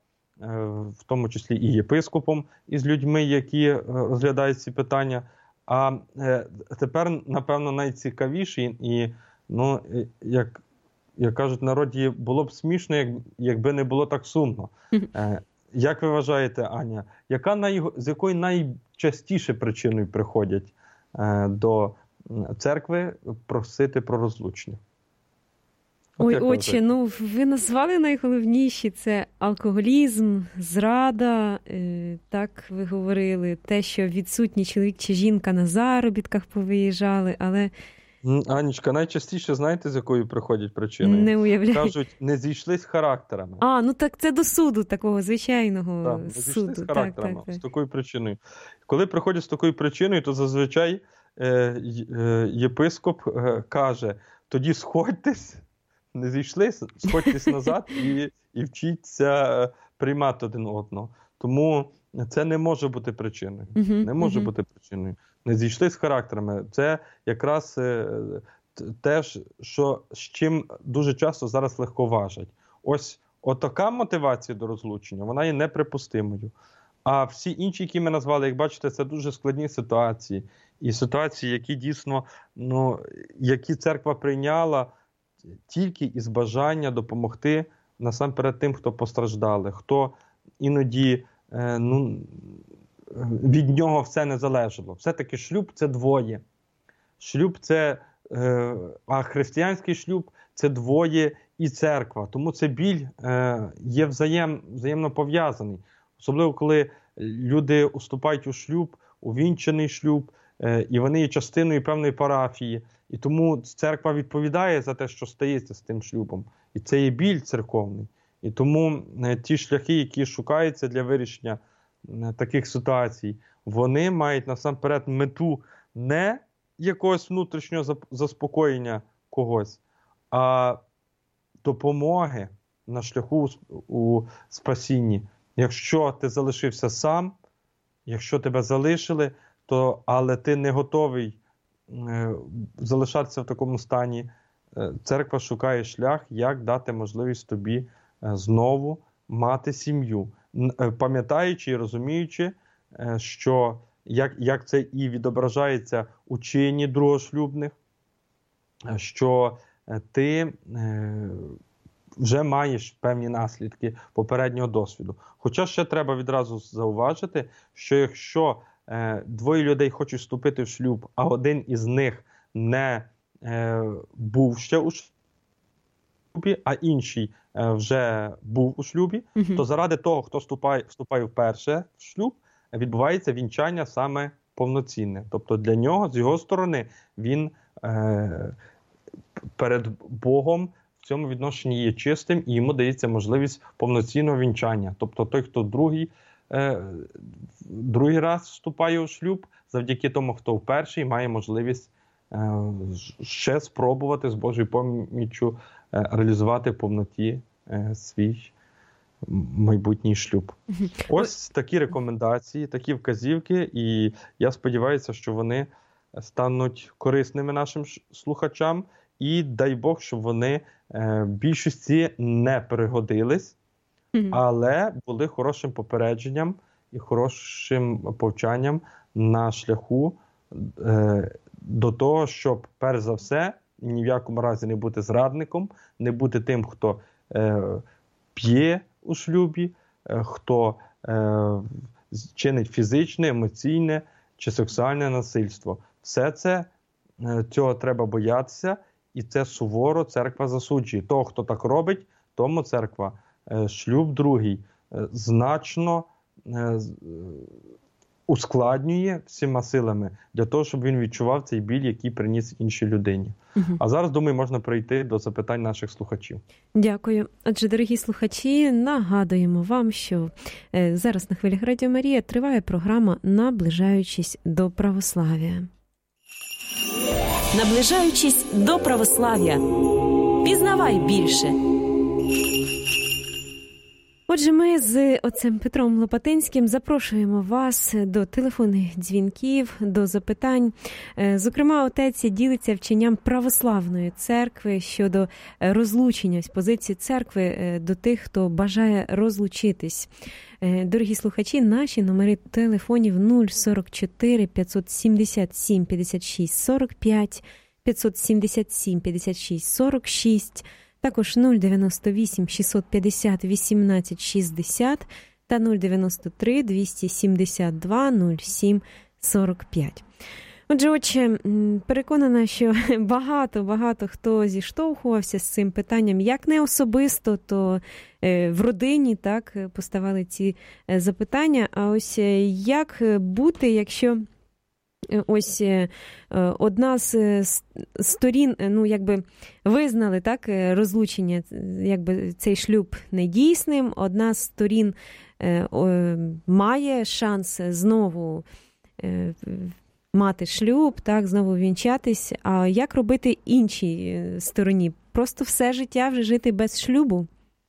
в тому числі і єпископом, із людьми, які розглядають ці питання. А тепер, напевно, найцікавіше, і, ну, як, як кажуть в народі, було б смішно, як, якби не було так сумно. Як ви вважаєте, Аня, яка най, з якою найчастіше причиною приходять до церкви просити про розлучення? От Ой, отче, ну ви назвали найголовніші – це алкоголізм, зрада, е, так ви говорили, те, що відсутній чоловік чи жінка на заробітках повиїжджали, але... Анечка, найчастіше знаєте, з якою приходять причиною? Не уявляю. Кажуть, не зійшлись характерами. А, ну так це до суду, такого звичайного так, не суду. зійшлись характерами, так, так, з так. такою причиною. Коли приходять з такою причиною, то зазвичай е, е, єпископ е, каже, тоді сходьтесь, не зійшлись, сходьтесь назад і, і вчіться приймати один одного. Тому це не може бути причиною. Uh-huh, не може uh-huh. бути причиною. Не зійшли з характерами. Це якраз е, те, що, з чим дуже часто зараз легковажать. Ось отака мотивація до розлучення, вона є неприпустимою. А всі інші, які ми назвали, як бачите, це дуже складні ситуації. І ситуації, які дійсно, ну, які церква прийняла тільки із бажання допомогти насамперед тим, хто постраждали, хто іноді е, ну, від нього все не залежало. Все-таки шлюб – це двоє. Шлюб – це, е, а християнський шлюб – це двоє і церква. Тому це біль е, є взаєм, взаємно пов'язаний. Особливо, коли люди уступають у шлюб, у вінчаний шлюб, е, і вони є частиною певної парафії. І тому церква відповідає за те, що стається з тим шлюбом. І це є біль церковний. І тому е, ті шляхи, які шукаються для вирішення е, таких ситуацій, вони мають насамперед мету не якогось внутрішнього заспокоєння когось, а допомоги на шляху у спасінні. Якщо ти залишився сам, якщо тебе залишили, то, але ти не готовий е, залишатися в такому стані, е, церква шукає шлях, як дати можливість тобі е, знову мати сім'ю. Е, пам'ятаючи і розуміючи, е, що як, як це і відображається у чині другошлюбних, е, що е, ти е, вже маєш певні наслідки попереднього досвіду. Хоча ще треба відразу зауважити, що якщо е, двоє людей хочуть вступити в шлюб, а один із них не е, був ще у шлюбі, а інший е, вже був у шлюбі, mm-hmm. то заради того, хто вступає, вступає вперше в шлюб, відбувається вінчання саме повноцінне. Тобто для нього, з його сторони, він е, перед Богом в цьому відношенні є чистим, і йому дається можливість повноцінного вінчання. Тобто той, хто другий, е, другий раз вступає у шлюб, завдяки тому, хто вперше, має можливість е, ще спробувати з Божою поміччю е, реалізувати в повноті е, свій майбутній шлюб. Ось такі рекомендації, такі вказівки, і я сподіваюся, що вони стануть корисними нашим слухачам, і дай Бог, щоб вони е, більшості не пригодились, mm-hmm. але були хорошим попередженням і хорошим повчанням на шляху е, до того, щоб, перш за все, ні в якому разі не бути зрадником, не бути тим, хто е, п'є у шлюбі, е, хто е, чинить фізичне, емоційне чи сексуальне насильство. Все це, е, цього треба боятися, і це суворо церква засуджує. Того, хто так робить, тому церква, е, шлюб другий, е, значно е, ускладнює всіма силами для того, щоб він відчував цей біль, який приніс іншій людині. Угу. А зараз, думаю, можна перейти до запитань наших слухачів. Дякую. Отже, дорогі слухачі, нагадуємо вам, що зараз на хвилях Радіо Марія триває програма «Наближаючись до православ'я». Наближаючись до православ'я. Пізнавай більше. Отже, ми з отцем Петром Лопатинським запрошуємо вас до телефонних дзвінків, до запитань. Зокрема, отець ділиться вченням православної церкви щодо розлучення, з позиції церкви до тих, хто бажає розлучитись. Дорогі слухачі, наші номери телефонів нуль сорок чотири п'ятсот сімдесят сім п'ятдесят шість сорок п'ять, п'ятсот сімдесят сім п'ятдесят шість сорок шість, також нуль дев'яносто вісім шістсот п'ятдесят вісімнадцять шістдесят та нуль дев'яносто три двісті сімдесят два нуль сім сорок п'ять. Отже, отче, переконана, що багато-багато хто зіштовхувався з цим питанням, як не особисто, то в родині так поставали ці запитання. А ось як бути, якщо ось одна з сторін, ну, якби визнали так розлучення, якби цей шлюб недійсним, одна з сторін має шанс знову мати шлюб, так, знову вінчатись. А як робити іншій стороні? Просто все життя вже жити без шлюбу?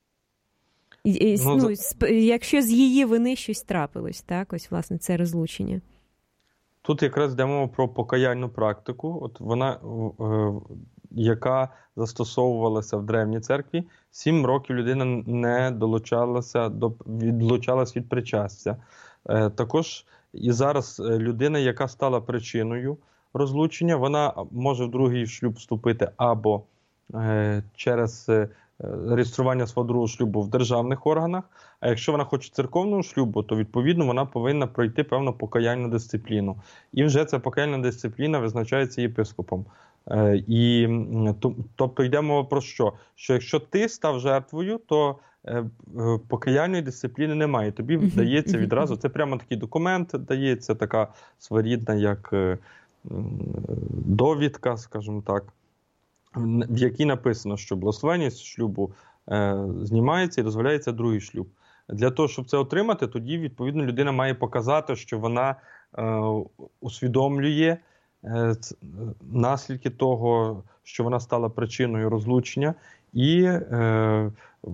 Ну, ну, якщо з її вини щось трапилось, так, ось, власне, це розлучення. Тут якраз йдемо про покаяльну практику, от вона, е, яка застосовувалася в Древній церкві. Сім років людина не долучалася, до, відлучалась від причастя. Е, також і зараз людина, яка стала причиною розлучення, вона може в другий шлюб вступити або е, через е, реєстрування свого другого шлюбу в державних органах, а якщо вона хоче церковного шлюбу, то, відповідно, вона повинна пройти певну покаяльну дисципліну. І вже ця покаяльна дисципліна визначається єпископом. Е, і, тобто йде мова про що? Що якщо ти став жертвою, то е, покаяльної дисципліни немає. Тобі дається відразу, це прямо такий документ дається, така своєрідна, як е, довідка, скажімо так, в якій написано, що благословенність шлюбу е, знімається і дозволяється другий шлюб. Для того, щоб це отримати, тоді, відповідно, людина має показати, що вона е, усвідомлює е, наслідки того, що вона стала причиною розлучення, і е,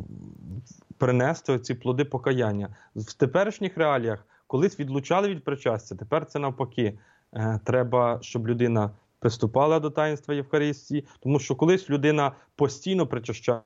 принести ці плоди покаяння. В теперішніх реаліях колись відлучали від причастя, тепер це навпаки. Е, треба, щоб людина приступала до таїнства Євхаристії, тому що колись людина постійно причащалась,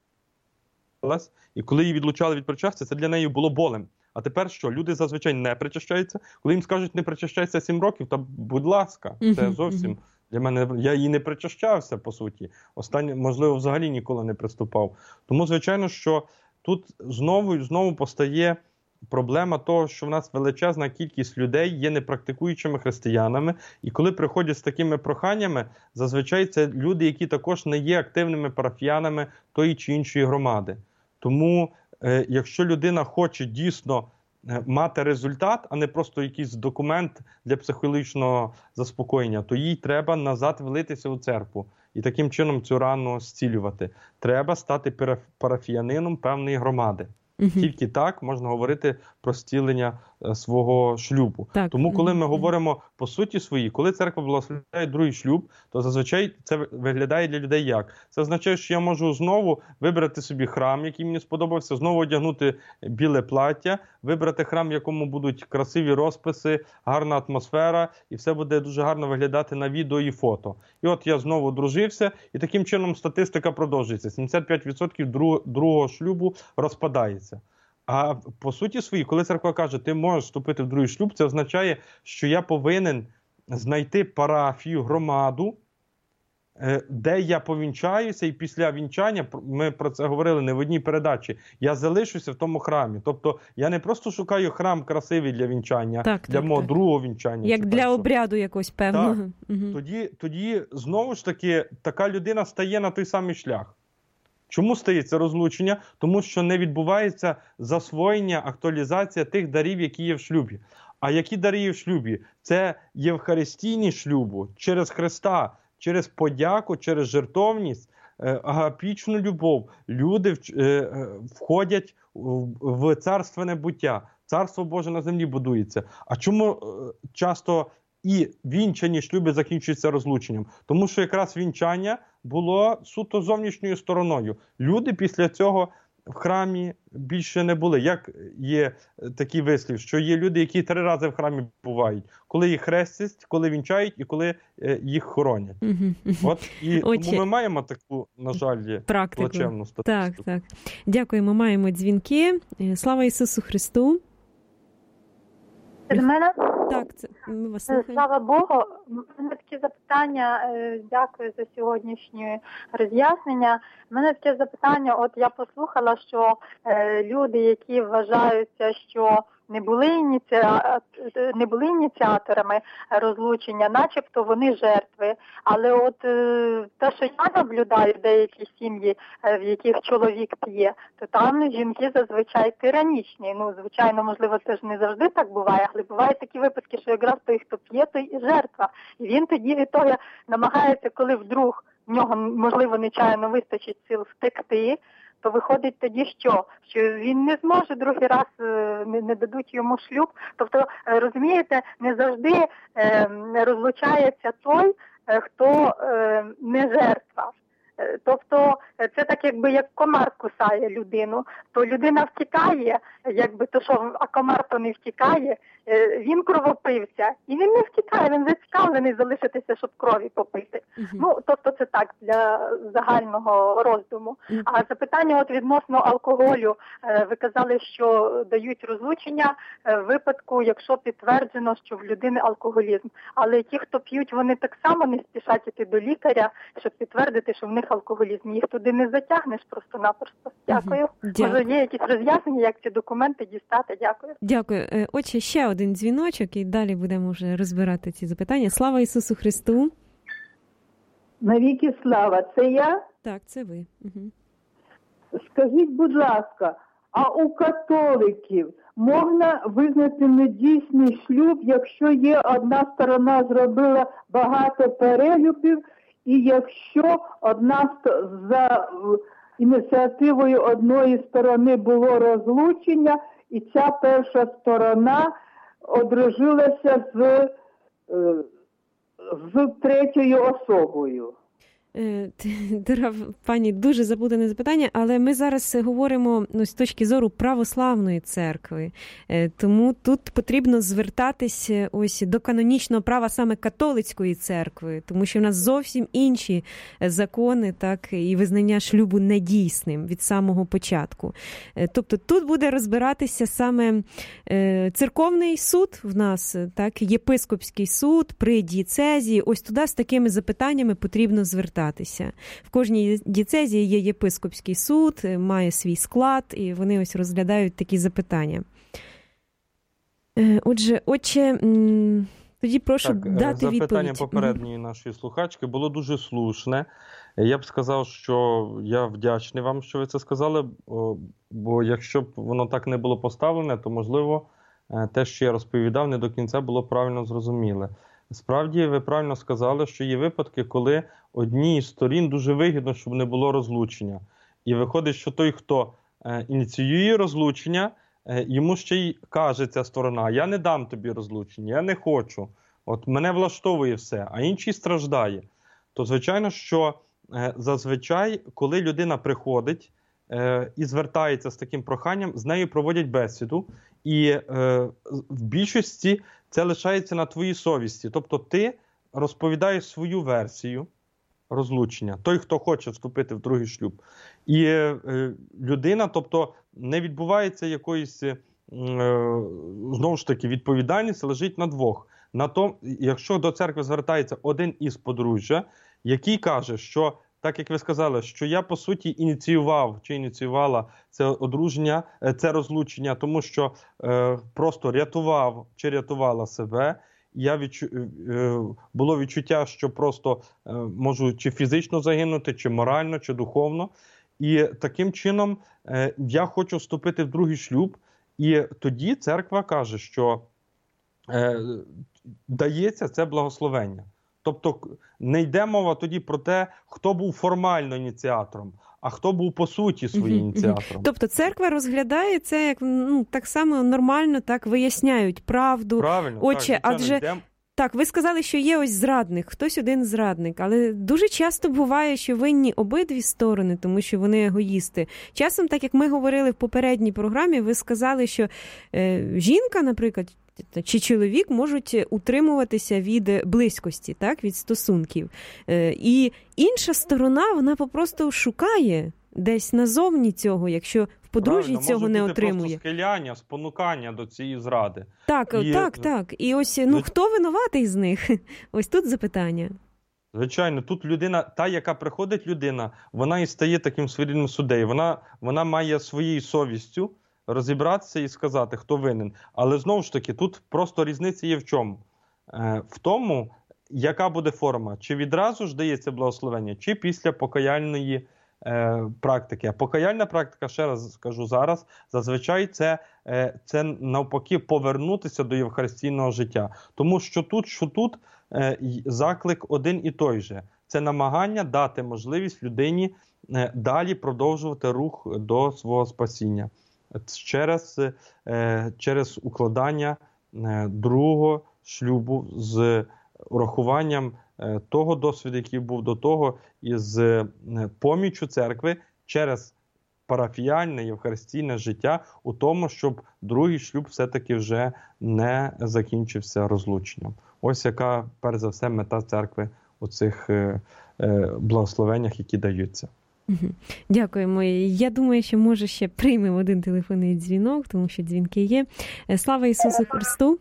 і коли її відлучали від причастя, це для неї було болем. А тепер що? Люди зазвичай не причащаються. Коли їм скажуть, не причащайся сім років, то будь ласка, це зовсім для мене, я її не причащався, по суті. Останнє, можливо, взагалі ніколи не приступав. Тому, звичайно, що тут знову і знову постає проблема того, що в нас величезна кількість людей є непрактикуючими християнами, і коли приходять з такими проханнями, зазвичай це люди, які також не є активними парафіянами тої чи іншої громади. Тому, е, якщо людина хоче дійсно е, мати результат, а не просто якийсь документ для психологічного заспокоєння, то їй треба назад влитися у церкву і таким чином цю рану зцілювати. Треба стати парафіянином певної громади. Угу. Тільки так можна говорити про зцілення свого шлюбу. Так. Тому, коли ми говоримо по суті своїй, коли церква благословляє другий шлюб, то зазвичай це виглядає для людей як? Це означає, що я можу знову вибрати собі храм, який мені сподобався, знову одягнути біле плаття, вибрати храм, в якому будуть красиві розписи, гарна атмосфера, і все буде дуже гарно виглядати на відео і фото. І от я знову одружився, і таким чином статистика продовжується. сімдесят п'ять відсотків другого шлюбу розпадається. А по суті своїй, коли церква каже, ти можеш вступити в другий шлюб, це означає, що я повинен знайти парафію, громаду, де я повінчаюся, і після вінчання, ми про це говорили не в одній передачі, я залишуся в тому храмі. Тобто я не просто шукаю храм красивий для вінчання, так, для так, мого так. другого вінчання. Як для першого. Обряду якось певного. Так. Угу. Тоді, тоді, знову ж таки, така людина стає на той самий шлях. Чому стається розлучення? Тому що не відбувається засвоєння, актуалізація тих дарів, які є в шлюбі. А які дари є в шлюбі? Це євхаристійні шлюбу через Христа, через подяку, через жертовність, агапічну любов. Люди входять в царственне буття. Царство Боже на землі будується. А чому часто і вінчані шлюби закінчуються розлученням? Тому що якраз вінчання було суто зовнішньою стороною. Люди після цього в храмі більше не були. Як є такий вислів, що є люди, які три рази в храмі бувають. Коли їх хрестять, коли вінчають і коли їх хоронять. Угу. От, і Отже, тому ми маємо таку, на жаль, плачевну статистику. Так, так. Дякуємо, маємо дзвінки. Слава Ісусу Христу. Від мене? Так, це, ми вас слухаємо. Слава Богу. У мене такі запитання. Дякую за сьогоднішнє роз'яснення. У мене таке запитання. От я послухала, що е, люди, які вважаються, що не були, ініціа... не були ініціаторами розлучення, начебто вони жертви. Але от е, те, що я наблюдаю деякі сім'ї, е, в яких чоловік п'є, то там жінки зазвичай тиранічні. Ну, звичайно, можливо, це ж не завжди так буває, але бувають такі випадки, що якраз той, хто п'є, той і жертва. І він тоді від того намагається, коли вдруг в нього, можливо, нечайно вистачить сил втекти, то виходить тоді що? Що він не зможе другий раз, не, не дадуть йому шлюб. Тобто, розумієте, не завжди е, розлучається той, хто е, не жертва. Тобто це так, якби як комар кусає людину, то людина втікає, якби то що, а комар то не втікає, він кровопивця, і він не втікає, він зацікавлений залишитися, щоб крові попити. Uh-huh. Ну, тобто це так, для загального роздуму. Uh-huh. А запитання от відносно алкоголю, ви казали, що дають розлучення в випадку, якщо підтверджено, що в людини алкоголізм. Але ті, хто п'ють, вони так само не спішать іти до лікаря, щоб підтвердити, що в них алкоголізм. Їх туди не затягнеш просто-напросто. Дякую. Uh-huh. Може, є якісь роз'яснення, як ці документи дістати? Дякую. Дякую. Отже, ще один дзвіночок, і далі будемо вже розбирати ці запитання. Слава Ісусу Христу! Навіки слава! Це я? Так, це ви. Угу. Скажіть, будь ласка, а у католиків можна визнати недійсний шлюб, якщо є одна сторона зробила багато перелюбів, і якщо одна за ініціативою одної сторони було розлучення, і ця перша сторона одружилася з, з третьою особою? Дорога пані, дуже заплутане запитання, але ми зараз говоримо ну, з точки зору православної церкви. Тому тут потрібно звертатись ось до канонічного права саме католицької церкви, тому що в нас зовсім інші закони, так, і визнання шлюбу недійсним від самого початку. Тобто тут буде розбиратися саме церковний суд в нас, так, єпископський суд при дієцезії. Ось туди з такими запитаннями потрібно звертатися. В кожній дієцезії є єпископський суд, має свій склад, і вони ось розглядають такі запитання. Отже, отче, тоді прошу так, дати запитання відповідь. Запитання попередньої нашої слухачки було дуже слушне. Я б сказав, що я вдячний вам, що ви це сказали, бо якщо б воно так не було поставлене, то, можливо, те, що я розповідав, не до кінця було правильно зрозуміле. Справді, ви правильно сказали, що є випадки, коли одній з сторін дуже вигідно, щоб не було розлучення. І виходить, що той, хто е, ініціює розлучення, е, йому ще й каже ця сторона: я не дам тобі розлучення, я не хочу. От мене влаштовує все, а інший страждає. То, звичайно, що е, зазвичай, коли людина приходить е, і звертається з таким проханням, з нею проводять бесіду. І е, в більшості це лишається на твоїй совісті. Тобто ти розповідаєш свою версію розлучення, той, хто хоче вступити в другий шлюб. І е, людина, тобто не відбувається якоїсь, е, знову ж таки, відповідальність лежить на двох. На том, якщо до церкви звертається один із подружжя, який каже, що, так як ви сказали, що я, по суті, ініціював чи ініціювала це одруження, це розлучення, тому що е, просто рятував чи рятувала себе. Я відчу... е, було відчуття, що просто е, можу чи фізично загинути, чи морально, чи духовно. І таким чином е, я хочу вступити в другий шлюб. І тоді церква каже, що е, дається це благословення. Тобто не йде мова тоді про те, хто був формально ініціатором, а хто був по суті своїм ініціатором. Тобто церква розглядає це як, ну, так само нормально, так виясняють правду. Правильно, Отче, так, адже йдем... так, ви сказали, що є ось зрадник, хтось один зрадник, але дуже часто буває, що винні обидві сторони, тому що вони егоїсти. Часом, так як ми говорили в попередній програмі, ви сказали, що е, жінка, наприклад, чи чоловік можуть утримуватися від близькості, так, від стосунків. Е, і інша сторона, вона попросту шукає десь назовні цього, якщо в подружжі Правильно, цього може не бути отримує. Просто схиляння, спонукання до цієї зради. Так, і... так, так. І ось, ну, хто винуватий з них? Ось тут запитання. Звичайно, тут людина, та, яка приходить людина, вона і стає таким своєрідним суддею. Вона, вона має своєю совістю розібратися і сказати, хто винен. Але знову ж таки, тут просто різниця є в чому? Е, в тому, яка буде форма. Чи відразу ж дається благословення, чи після покаяльної е, практики. А покаяльна практика, ще раз скажу зараз, зазвичай це, е, це навпаки повернутися до євхаристійного життя. Тому що тут, що тут е, заклик один і той же. Це намагання дати можливість людині е, далі продовжувати рух до свого спасіння. Через, е, через укладання е, другого шлюбу з урахуванням е, того досвіду, який був до того, і з е, поміччю церкви через парафіяльне євхаристійне життя у тому, щоб другий шлюб все-таки вже не закінчився розлученням. Ось яка, перш за все, мета церкви у цих е, е, благословеннях, які даються. Дякуємо. Я думаю, що, може, ще приймемо один телефонний дзвінок, тому що дзвінки є. Слава Ісусу Христу!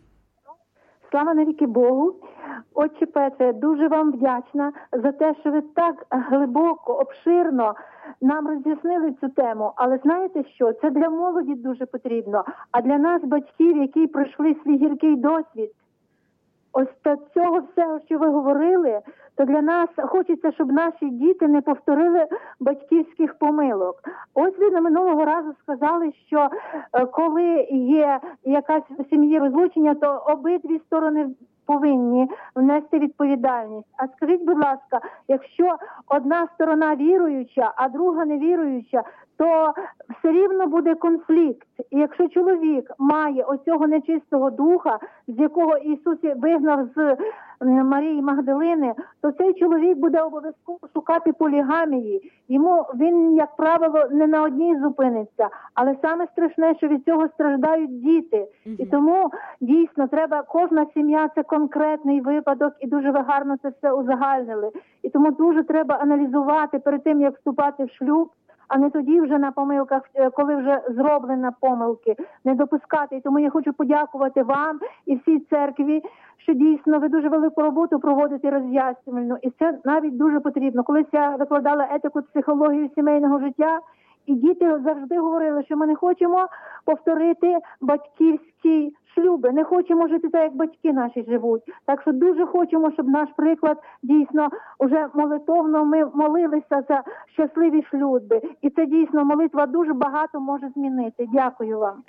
Слава навіки Богу! Отче Петре, дуже вам вдячна за те, що ви так глибоко, обширно нам роз'яснили цю тему. Але знаєте що? Це для молоді дуже потрібно. А для нас, батьків, які пройшли свій гіркий досвід, ось до цього всього, що ви говорили, то для нас хочеться, щоб наші діти не повторили батьківських помилок. Ось ви на минулого разу сказали, що коли є якась в сім'ї розлучення, то обидві сторони повинні внести відповідальність. А скажіть, будь ласка, якщо одна сторона віруюча, а друга невіруюча, то все рівно буде конфлікт. І якщо чоловік має оцього нечистого духа, з якого Ісус вигнав з Марії Магдалини, то цей чоловік буде обов'язково шукати полігамії. Йому він, як правило, не на одній зупиниться. Але саме страшне, що від цього страждають діти. Mm-hmm. І тому, дійсно, треба, кожна сім'я – це конкретний випадок, і дуже ви гарно це все узагальнили. І тому дуже треба аналізувати перед тим, як вступати в шлюб, а не тоді вже на помилках, коли вже зроблені помилки, не допускати. І тому я хочу подякувати вам і всій церкві, що дійсно ви дуже велику роботу проводите роз'яснювальну. І це навіть дуже потрібно. Колись я викладала етику, психологію сімейного життя, і діти завжди говорили, що ми не хочемо повторити батьківські шлюби, не хочемо жити так, як батьки наші живуть. Так що дуже хочемо, щоб наш приклад дійсно уже молитовно ми молилися за щасливі шлюби. І це дійсно молитва дуже багато може змінити. Дякую вам.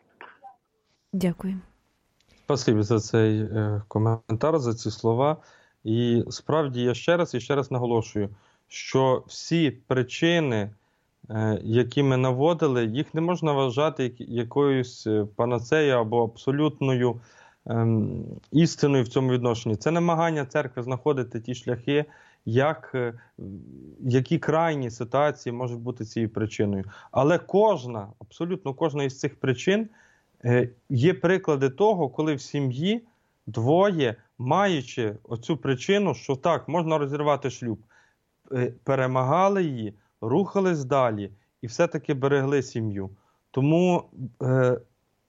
Дякую. Спасибі за цей е, коментар, за ці слова. І справді я ще раз і ще раз наголошую, що всі причини, які ми наводили, їх не можна вважати якоюсь панацеєю або абсолютною ем, істиною в цьому відношенні. Це намагання церкви знаходити ті шляхи, як, які крайні ситуації можуть бути цією причиною. Але кожна, абсолютно кожна із цих причин е, є приклади того, коли в сім'ї двоє, маючи оцю причину, що так, можна розірвати шлюб, е, перемагали її, рухались далі і все-таки берегли сім'ю. Тому е,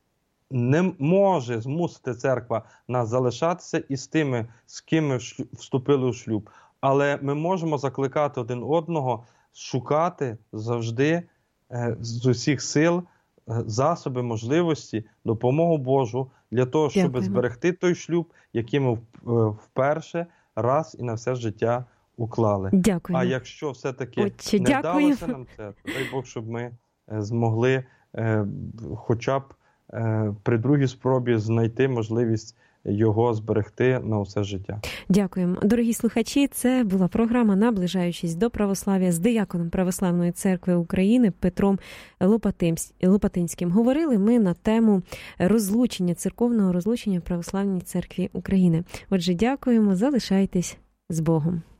не може змусити церква нас залишатися із тими, з ким ми вступили у шлюб. Але ми можемо закликати один одного шукати завжди е, з усіх сил е, засоби, можливості, допомогу Божу для того, щоб Дякую. зберегти той шлюб, який ми вперше, раз і на все життя уклали. Дякую. А якщо все-таки Отче, не дякую. вдалося нам це, то дай Бог, щоб ми змогли е, хоча б е, при другій спробі знайти можливість його зберегти на усе життя. Дякуємо. Дорогі слухачі, це була програма «Наближаючись до православ'я» з дияконом Православної церкви України Петром Лопатинським. Говорили ми на тему розлучення, церковного розлучення в Православній церкві України. Отже, дякуємо, залишайтесь з Богом.